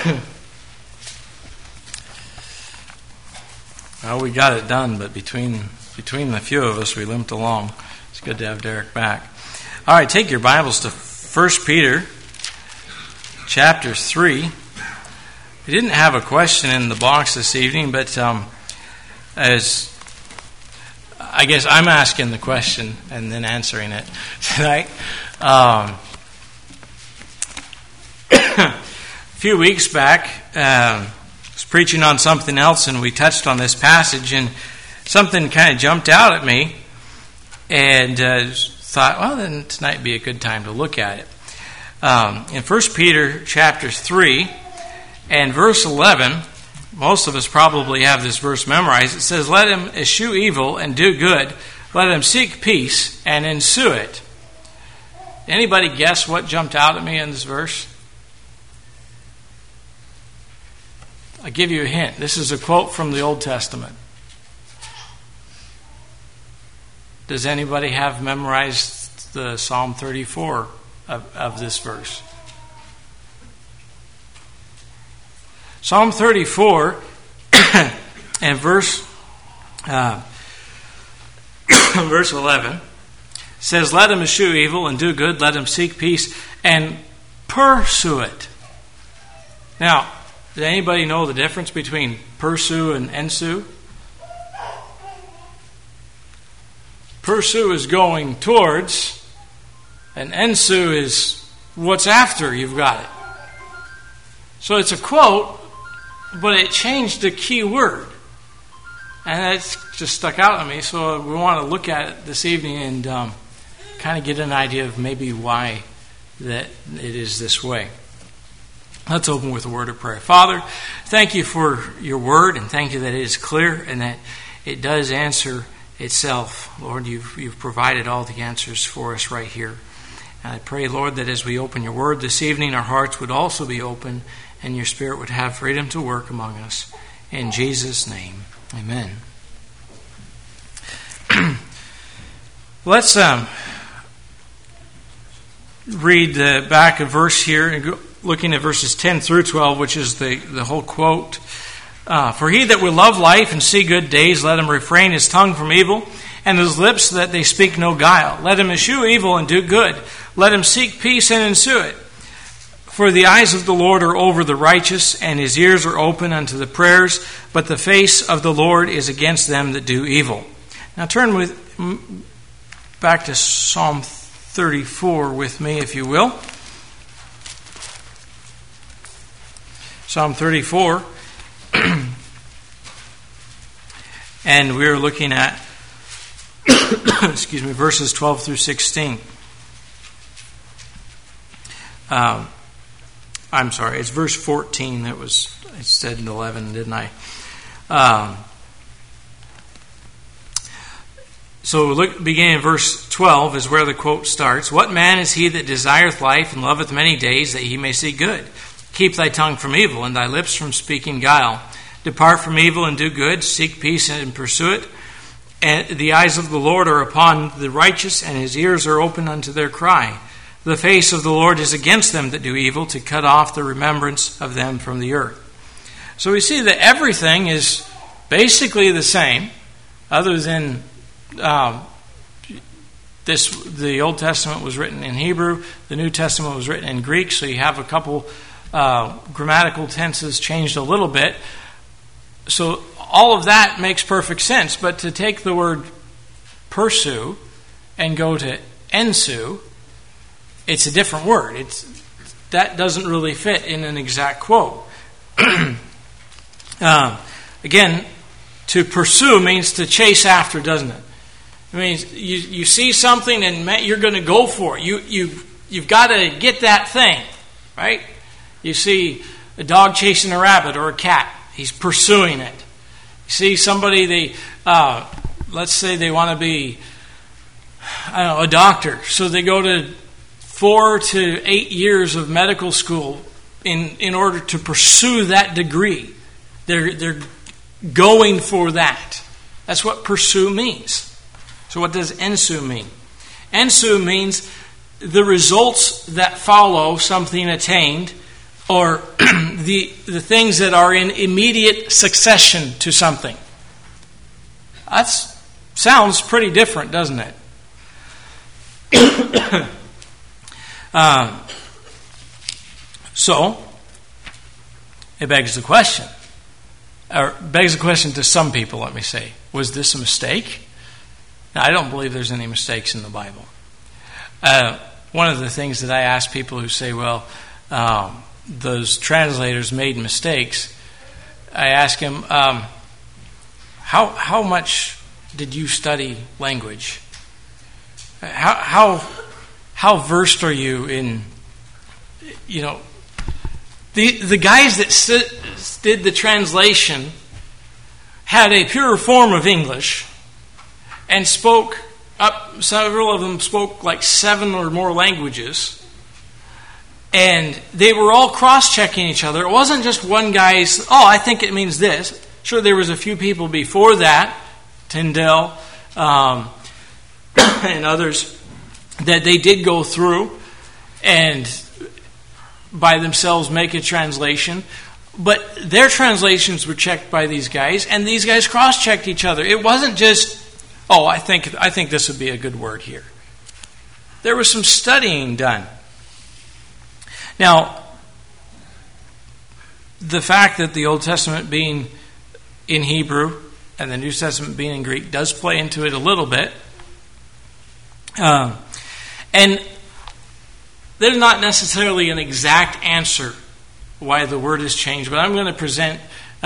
Well, we got it done, but between the few of us, we limped along. It's good to have Derek back. All right, take your Bibles to 1 Peter chapter 3. We didn't have a question in the box this evening, but as I guess I'm asking the question and then answering it tonight. A few weeks back, I was preaching on something else, and we touched on this passage, and something kind of jumped out at me, and thought, well, then tonight would be a good time to look at it. In 1 Peter chapter 3 and verse 11, most of us probably have this verse memorized. It says, "Let him eschew evil and do good. Let him seek peace and ensue it." Anybody guess what jumped out at me in this verse? I'll give you a hint. This is a quote from the Old Testament. Does anybody have memorized the Psalm 34 of this verse? Psalm 34 and verse 11 says, "Let him eschew evil and do good, let him seek peace and pursue it." Now, does anybody know the difference between pursue and ensue? Pursue is going towards, and ensue is what's after you've got it. So it's a quote, but it changed the key word. And it's just stuck out at me, so we want to look at it this evening and kind of get an idea of maybe why that it is this way. Let's open with a word of prayer. Father, thank you for your word, and thank you that it is clear and that it does answer itself. Lord, you've provided all the answers for us right here. And I pray, Lord, that as we open your word this evening, our hearts would also be open and your Spirit would have freedom to work among us. In Jesus' name, amen. Let's read the back of verse here, and looking at verses 10 through 12, which is the whole quote. "For he that will love life and see good days, let him refrain his tongue from evil, and his lips that they speak no guile. Let him eschew evil and do good. Let him seek peace and ensue it. For the eyes of the Lord are over the righteous, and his ears are open unto the prayers, but the face of the Lord is against them that do evil." Now turn back to Psalm 34 with me, if you will. Psalm 34. And we're looking at verses 12 through 16. I'm sorry, it's verse 14 that was, I said in 11, didn't I? Beginning in verse 12 is where the quote starts. "What man is he that desireth life and loveth many days, that he may see good? Keep thy tongue from evil, and thy lips from speaking guile. Depart from evil and do good, seek peace and pursue it. And the eyes of the Lord are upon the righteous, and his ears are open unto their cry. The face of the Lord is against them that do evil, to cut off the remembrance of them from the earth." So we see that everything is basically the same, other than the Old Testament was written in Hebrew, the New Testament was written in Greek, so you have a couple grammatical tenses changed a little bit. So all of that makes perfect sense, but to take the word pursue and go to ensue, it's a different word. That doesn't really fit in an exact quote. Again, to pursue means to chase after, doesn't it? It means you see something and you're going to go for it. You've got to get that thing, right? You see a dog chasing a rabbit or a cat. He's pursuing it. You see somebody, let's say they want to be, a doctor. So they go to 4 to 8 years of medical school in order to pursue that degree. They're going for that. That's what pursue means. So what does ensue mean? Ensue means the results that follow something attained, or the things that are in immediate succession to something. That sounds pretty different, doesn't it? So, it begs the question, or begs the question to some people, let me say, was this a mistake? Now, I don't believe there's any mistakes in the Bible. One of the things that I ask people who say, well, those translators made mistakes, I ask them, how much did you study language? How versed are you in, the guys that did the translation had a pure form of English and spoke up, several of them spoke like 7 or more languages. And they were all cross-checking each other. It wasn't just one guy's, I think it means this. Sure, there was a few people before that, Tyndale and others, that they did go through and by themselves make a translation. But their translations were checked by these guys, and these guys cross-checked each other. It wasn't just, I think this would be a good word here. There was some studying done. Now, the fact that the Old Testament being in Hebrew and the New Testament being in Greek does play into it a little bit. And there's not necessarily an exact answer why the word has changed, but I'm going to present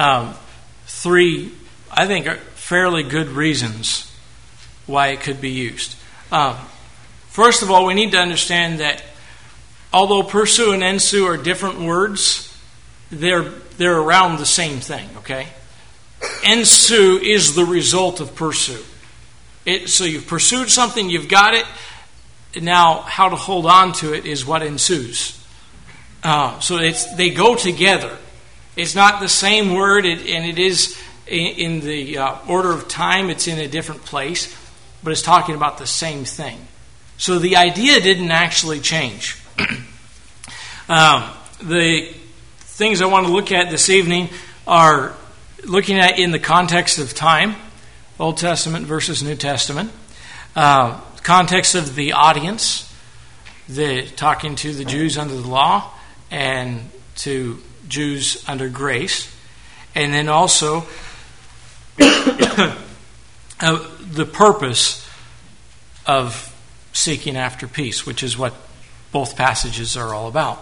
3, I think, fairly good reasons why it could be used. First of all, we need to understand that although pursue and ensue are different words, they're around the same thing, okay? Ensue is the result of pursue. So you've pursued something, you've got it. Now, how to hold on to it is what ensues. So they go together. It's not the same word, and it is in the order of time. It's in a different place, but it's talking about the same thing. So the idea didn't actually change. The things I want to look at this evening are looking at in the context of time, Old Testament versus New Testament, context of the audience, talking to the Jews under the law and to Jews under grace, and then also the purpose of seeking after peace, which is what both passages are all about.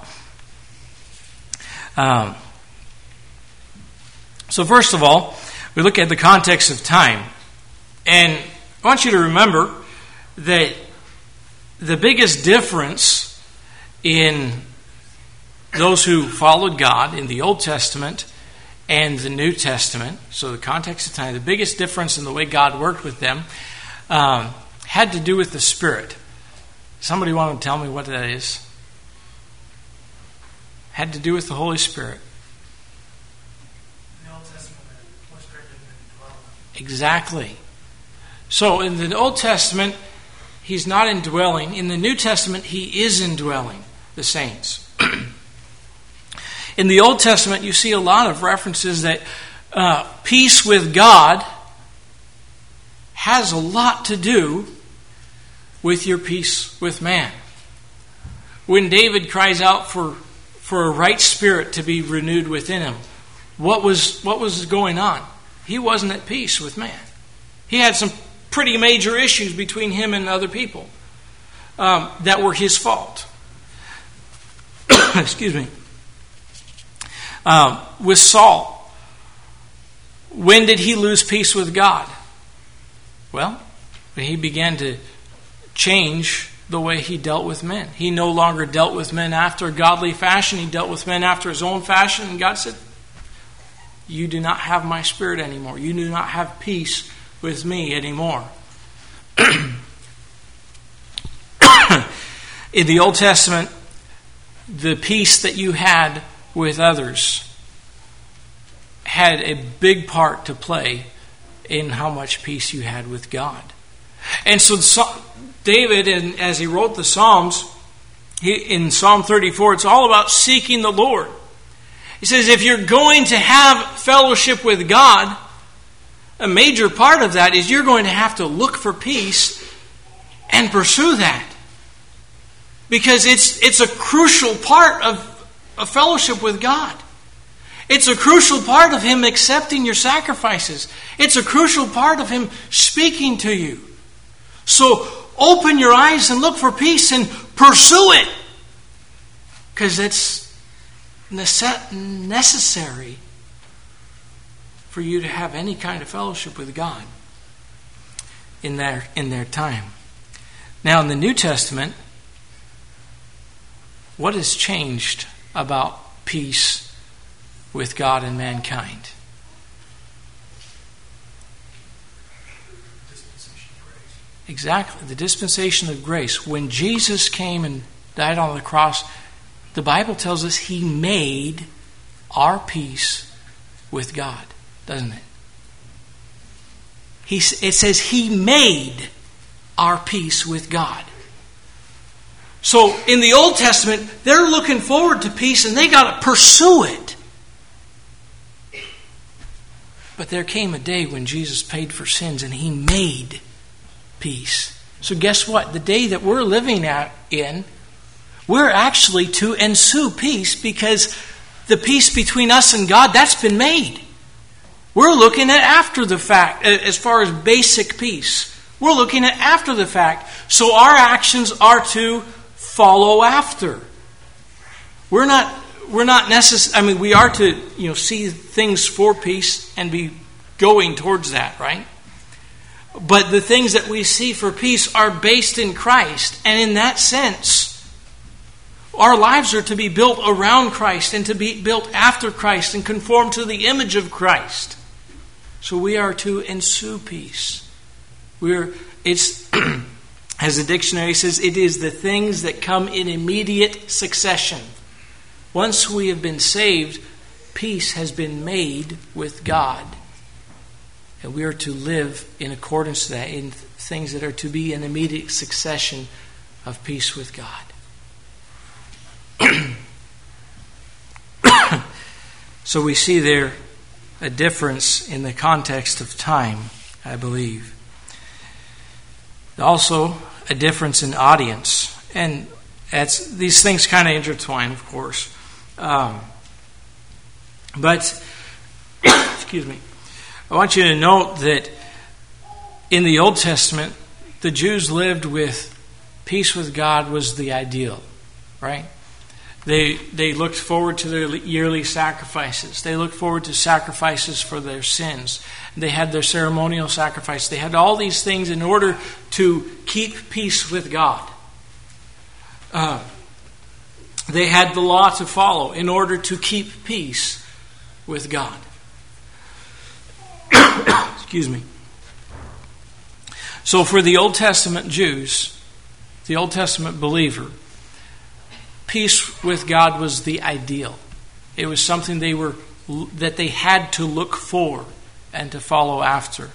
So first of all, we look at the context of time. And I want you to remember that the biggest difference in those who followed God in the Old Testament and the New Testament, so the context of time, the biggest difference in the way God worked with them had to do with the Spirit. Somebody want to tell me what that is? Had to do with the Holy Spirit. In the Old Testament, the Holy Spirit didn't dwell. Exactly. So in the Old Testament, He's not indwelling. In the New Testament, He is indwelling the saints. In the Old Testament, you see a lot of references that peace with God has a lot to do with your peace with man. When David cries out for a right spirit to be renewed within him, what was going on? He wasn't at peace with man. He had some pretty major issues between him and other people that were his fault. Excuse me. With Saul, when did he lose peace with God? Well, when he began to change the way he dealt with men. He no longer dealt with men after a godly fashion. He dealt with men after his own fashion. And God said, you do not have my spirit anymore. You do not have peace with me anymore. In the Old Testament, the peace that you had with others had a big part to play in how much peace you had with God. And so David, as he wrote the Psalms, in Psalm 34, it's all about seeking the Lord. He says if you're going to have fellowship with God, a major part of that is you're going to have to look for peace and pursue that. Because it's a crucial part of a fellowship with God. It's a crucial part of Him accepting your sacrifices. It's a crucial part of Him speaking to you. So open your eyes and look for peace and pursue it. Because it's necessary for you to have any kind of fellowship with God in their time. Now in the New Testament, what has changed about peace with God and mankind? Exactly, the dispensation of grace. When Jesus came and died on the cross, the Bible tells us He made our peace with God, doesn't it? It says He made our peace with God. So in the Old Testament, they're looking forward to peace and they got to pursue it. But there came a day when Jesus paid for sins and He made peace. So guess what? The day that we're living in, we're actually to ensue peace because the peace between us and God, that's been made. We're looking at after the fact, as far as basic peace. We're looking at after the fact. So our actions are to follow after. We're not necessarily, I mean, we are to, see things for peace and be going towards that, right? But the things that we see for peace are based in Christ. And in that sense, our lives are to be built around Christ and to be built after Christ and conform to the image of Christ. So we are to ensue peace. As the dictionary says, it is the things that come in immediate succession. Once we have been saved, peace has been made with God. And we are to live in accordance to that, in things that are to be an immediate succession of peace with God. So we see there a difference in the context of time, I believe. Also, a difference in audience. And these things kind of intertwine, of course. But, excuse me, I want you to note that in the Old Testament, the Jews lived with peace with God was the ideal, right? They looked forward to their yearly sacrifices. They looked forward to sacrifices for their sins. They had their ceremonial sacrifice. They had all these things in order to keep peace with God. They had the law to follow in order to keep peace with God. Excuse me. So for the Old Testament Jews, the Old Testament believer, peace with God was the ideal. It was something that they had to look for and to follow after.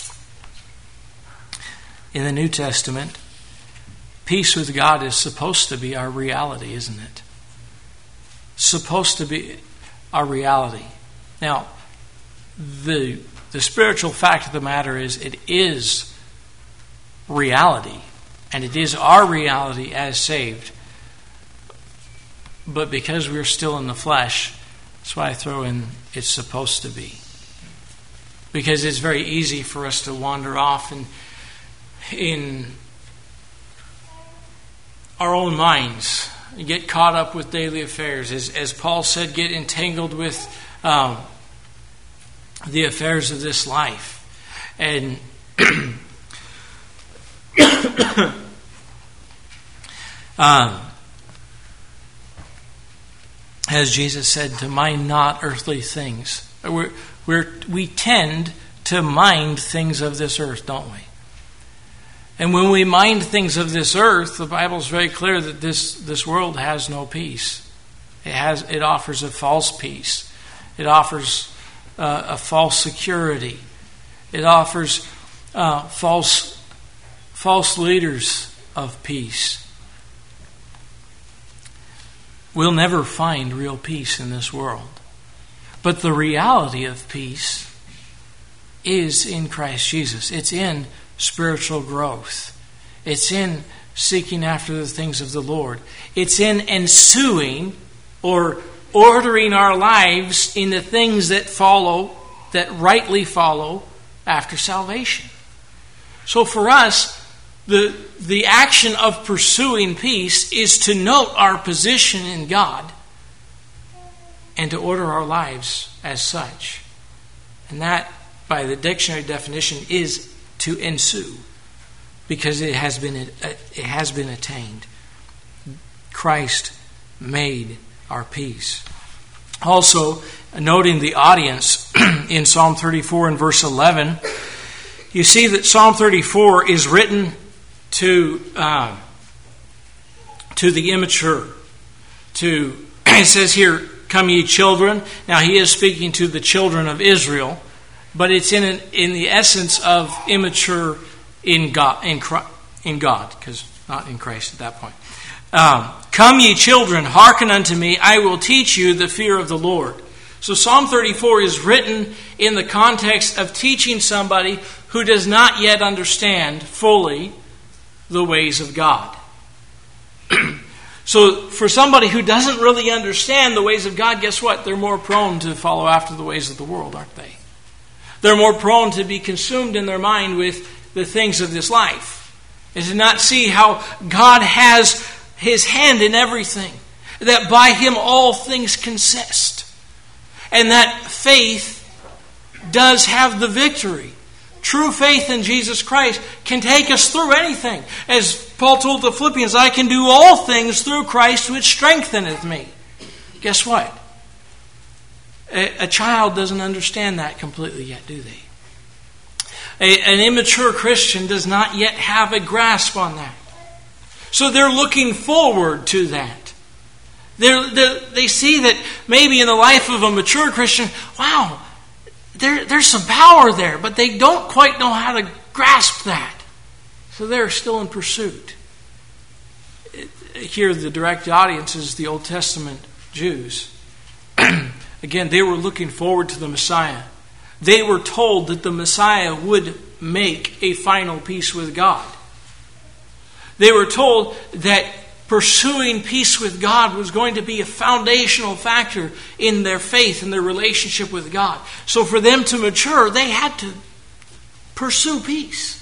In the New Testament, peace with God is supposed to be our reality, isn't it? Supposed to be our reality. Now, the spiritual fact of the matter is it is reality, and it is our reality as saved. But because we're still in the flesh, that's why I throw in it's supposed to be. Because it's very easy for us to wander off and in our own minds, get caught up with daily affairs. As Paul said, get entangled with the affairs of this life. And as Jesus said, to mind not earthly things. We tend to mind things of this earth, don't we? And when we mind things of this earth, the Bible is very clear that this world has no peace. It offers a false peace. It offers a false security. It offers false leaders of peace. We'll never find real peace in this world. But the reality of peace is in Christ Jesus. It's in spiritual growth. It's in seeking after the things of the Lord. It's in ensuing or ordering our lives in the things that follow, that rightly follow after salvation. So for us, the action of pursuing peace is to note our position in God and to order our lives as such. And that, by the dictionary definition, is to ensue, because it has been attained. Christ made our peace. Also, noting the audience in Psalm 34 and verse 11, you see that Psalm 34 is written to the immature. It says here, "Come ye children." Now he is speaking to the children of Israel, but it's in the essence of immature in God, because not in Christ at that point. "Come ye children, hearken unto me, I will teach you the fear of the Lord." So Psalm 34 is written in the context of teaching somebody who does not yet understand fully the ways of God. So for somebody who doesn't really understand the ways of God, guess what? They're more prone to follow after the ways of the world, aren't they? They're more prone to be consumed in their mind with the things of this life, and to not see how God has His hand in everything, that by Him all things consist, and that faith does have the victory. True faith in Jesus Christ can take us through anything. As Paul told the Philippians, "I can do all things through Christ which strengtheneth me." Guess what? A child doesn't understand that completely yet, do they? An immature Christian does not yet have a grasp on that. So they're looking forward to that. They see that maybe in the life of a mature Christian, wow, there's some power there, but they don't quite know how to grasp that. So they're still in pursuit. Here, the direct audience is the Old Testament Jews. Again, they were looking forward to the Messiah. They were told that the Messiah would make a final peace with God. They were told that pursuing peace with God was going to be a foundational factor in their faith and their relationship with God. So for them to mature, they had to pursue peace.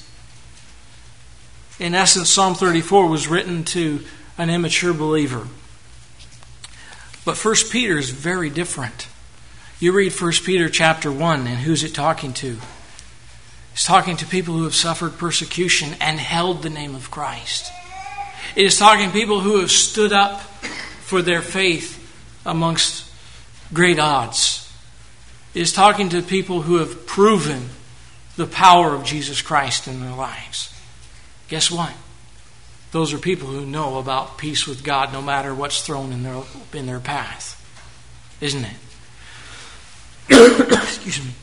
In essence, Psalm 34 was written to an immature believer. But 1 Peter is very different. You read 1 Peter chapter 1, and who's it talking to? It's talking to people who have suffered persecution and held the name of Christ. It is talking to people who have stood up for their faith amongst great odds. It is talking to people who have proven the power of Jesus Christ in their lives. Guess what? Those are people who know about peace with God no matter what's thrown in their path. Isn't it? Excuse me.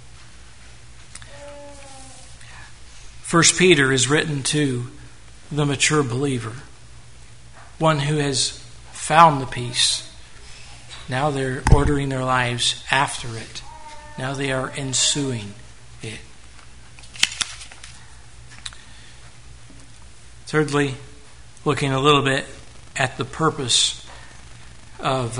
1 Peter is written to the mature believer, one who has found the peace. Now they're ordering their lives after it. Now they are ensuing it. Thirdly, looking a little bit at the purpose of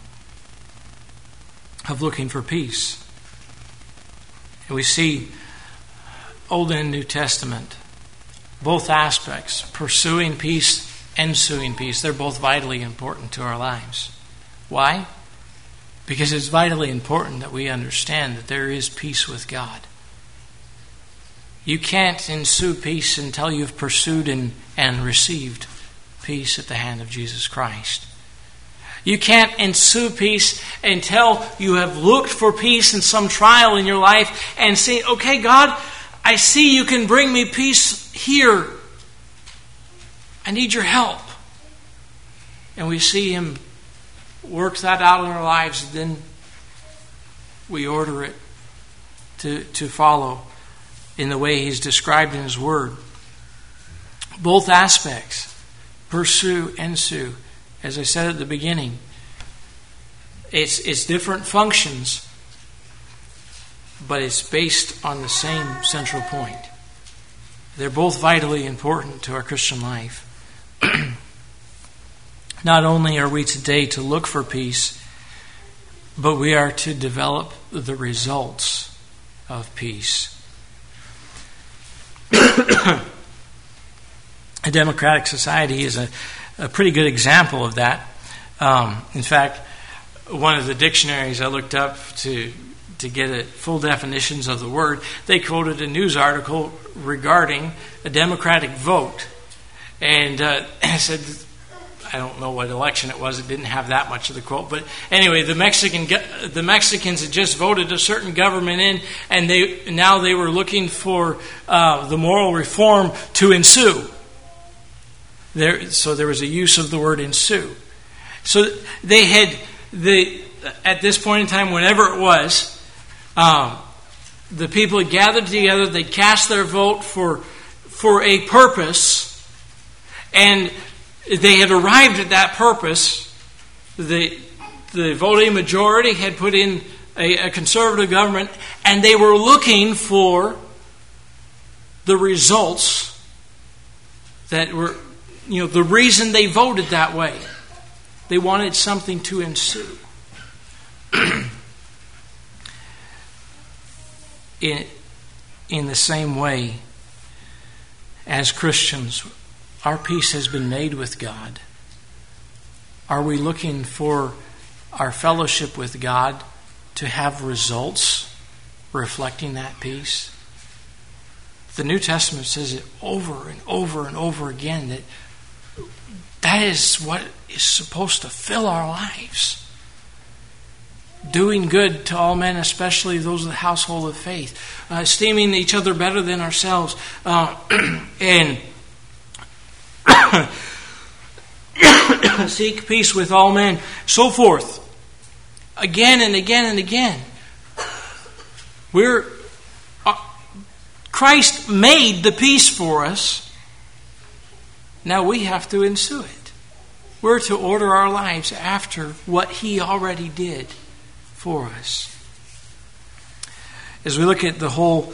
looking for peace. And we see Old and New Testament, both aspects, pursuing peace, ensuing peace, they're both vitally important to our lives. Why? Because it's vitally important that we understand that there is peace with God. You can't ensue peace until you've pursued and received peace at the hand of Jesus Christ. You can't ensue peace until you have looked for peace in some trial in your life and say, okay, God, I see you can bring me peace here. I need your help. And we see Him work that out in our lives, and then we order it to follow in the way He's described in His Word. Both aspects, pursue, ensue. As I said at the beginning, it's different functions, but it's based on the same central point. They're both vitally important to our Christian life. Not only are we today to look for peace, but we are to develop the results of peace. A democratic society is a pretty good example of that. In fact, one of the dictionaries I looked up to get a full definitions of the word, they quoted a news article regarding a democratic vote. And it said, I don't know what election it was, it didn't have that much of the quote, but anyway, the Mexicans had just voted a certain government in, and they were looking for the moral reform to ensue. So there was a use of the word ensue. So at this point in time, whenever it was, the people had gathered together, they cast their vote for a purpose, and they had arrived at that purpose. The voting majority had put in a conservative government, and they were looking for the results that were, the reason they voted that way. They wanted something to ensue. In the same way, as Christians, our peace has been made with God. Are we looking for our fellowship with God to have results reflecting that peace? The New Testament says it over and over and over again that is what is supposed to fill our lives. Doing good to all men, especially those of the household of faith. Esteeming each other better than ourselves. And seek peace with all men. So forth. Again and again and again. Christ made the peace for us. Now we have to ensue it. We're to order our lives after what He already did for us. As we look at the whole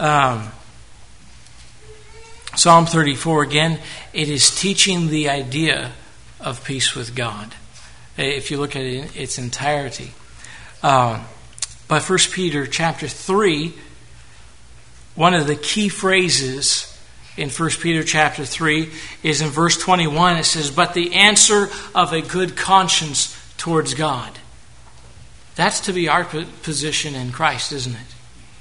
Psalm 34 again, it is teaching the idea of peace with God. If you look at it in its entirety. But 1 Peter chapter 3, one of the key phrases in 1 Peter chapter 3 is in verse 21. It says, "But the answer of a good conscience towards God." That's to be our position in Christ, isn't it?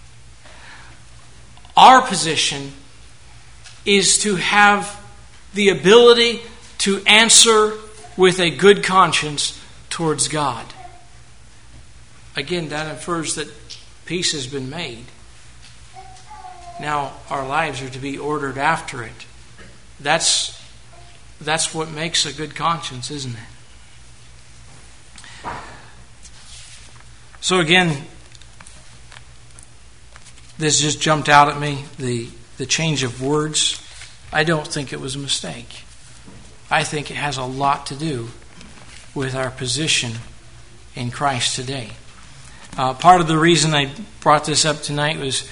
Our position is to have the ability to answer with a good conscience towards God. Again, that infers that peace has been made. Now, our lives are to be ordered after it. That's what makes a good conscience, isn't it? So again, this just jumped out at me, the change of words. I don't think it was a mistake. I think it has a lot to do with our position in Christ today. Part of the reason I brought this up tonight was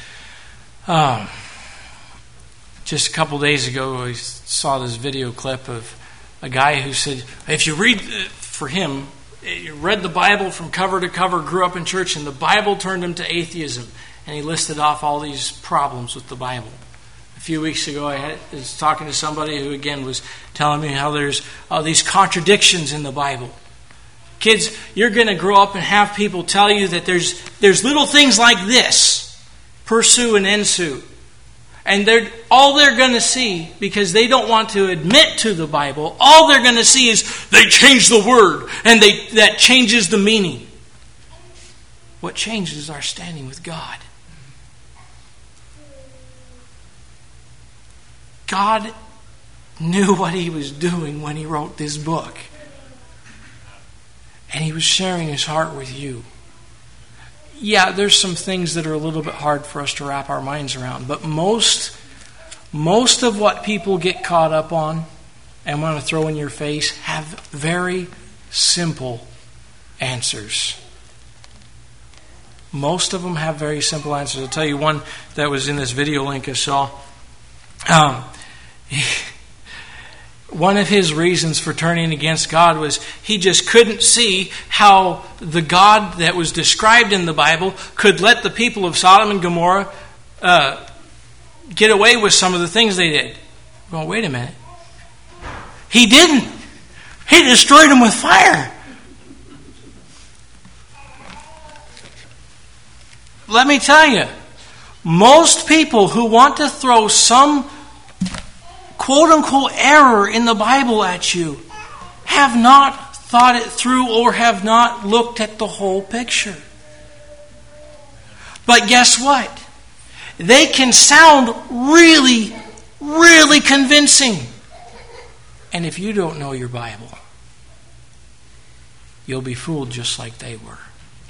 just a couple days ago I saw this video clip of a guy who said, if you read, for him, he read the Bible from cover to cover, grew up in church, and the Bible turned him to atheism. And he listed off all these problems with the Bible. A few weeks ago, I was talking to somebody who, again, was telling me how there's all these contradictions in the Bible. Kids, you're going to grow up and have people tell you that there's little things like this, pursue and ensue. And all they're going to see, because they don't want to admit to the Bible, all they're going to see is they change the word, and that changes the meaning. What changes is our standing with God. God knew what He was doing when He wrote this book. And He was sharing His heart with you. Yeah, there's some things that are a little bit hard for us to wrap our minds around. But most of what people get caught up on and want to throw in your face have very simple answers. Most of them have very simple answers. I'll tell you one that was in this video link I saw. One of his reasons for turning against God was he just couldn't see how the God that was described in the Bible could let the people of Sodom and Gomorrah get away with some of the things they did. Well, wait a minute. He didn't. He destroyed them with fire. Let me tell you, most people who want to throw some quote-unquote error in the Bible at you have not thought it through or have not looked at the whole picture. But guess what? They can sound really, really convincing. And if you don't know your Bible, you'll be fooled just like they were.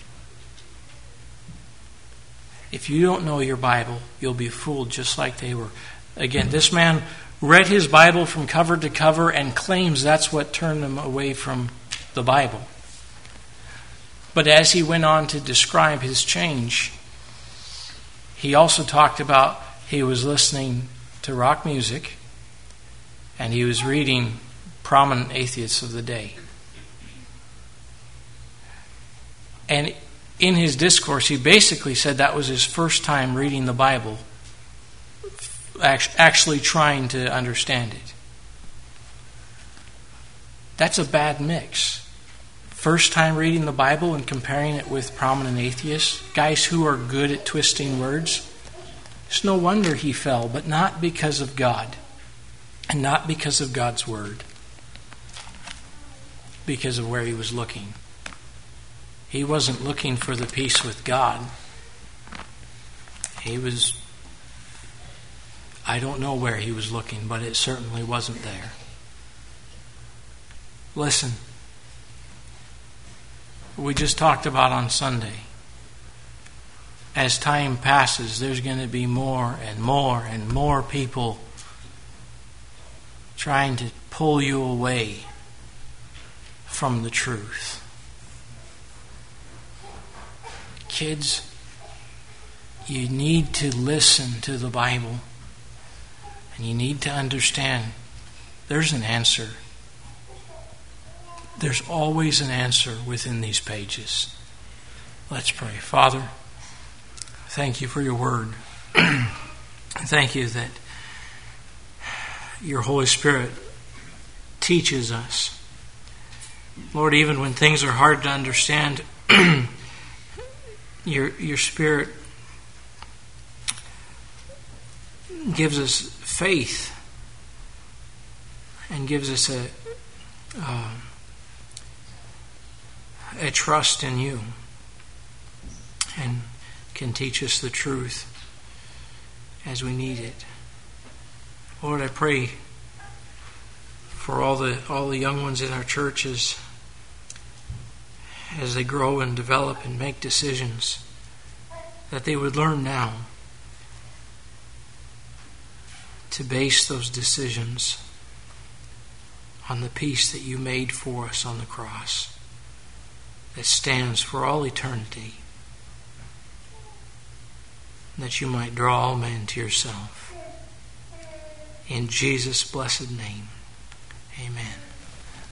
If you don't know your Bible, you'll be fooled just like they were. Again, this man read his Bible from cover to cover and claims that's what turned him away from the Bible. But as he went on to describe his change, he also talked about he was listening to rock music and he was reading prominent atheists of the day. And in his discourse, he basically said that was his first time reading the Bible, actually trying to understand it. That's a bad mix. First time reading the Bible and comparing it with prominent atheists, guys who are good at twisting words. It's no wonder he fell, but not because of God, and not because of God's Word, because of where he was looking. He wasn't looking for the peace with God. I don't know where he was looking, but it certainly wasn't there. Listen, we just talked about on Sunday. As time passes, there's going to be more and more and more people trying to pull you away from the truth. Kids, you need to listen to the Bible. And you need to understand there's an answer. There's always an answer within these pages. Let's pray. Father, thank you for your word. Thank you that your Holy Spirit teaches us. Lord, even when things are hard to understand, your Spirit gives us faith and gives us a trust in you and can teach us the truth as we need it. Lord, I pray for all the young ones in our churches as they grow and develop and make decisions, that they would learn now to base those decisions on the peace that you made for us on the cross, that stands for all eternity, that you might draw all men to yourself. In Jesus' blessed name, amen.